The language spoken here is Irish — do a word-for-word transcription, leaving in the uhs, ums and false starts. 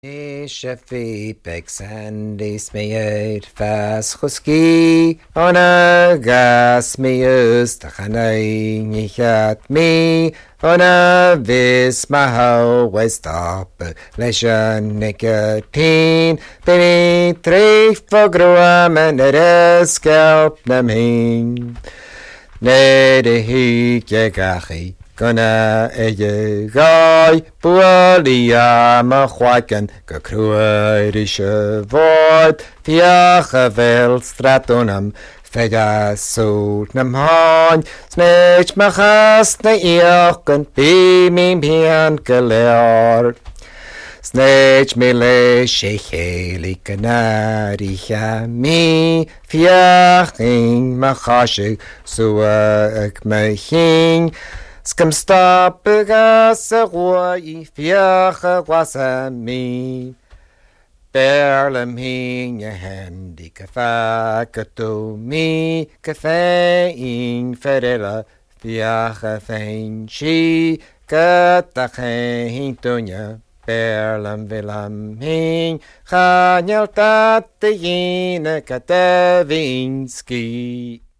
Shafi Pexandis meid fas chuski on a gas meus tachanai nichat me on a vis maho westop leshan nicotine bini treif fogruam and it scalp namin nedehi kegachi Gonna eye gai bualia ma chwaken gekruidische void fiache vel stratonum fega soot nam hain snech machas na iochen bi min pian geleard snech me le shecheli canaricha mi fiaching machashig suak meching Scum stop gas a roi fiache was a me Berlem hing je handy cafa to me cafe in ferella fiache fein chi catach tonya Berlem villam hing chanyal tat de yine katavinski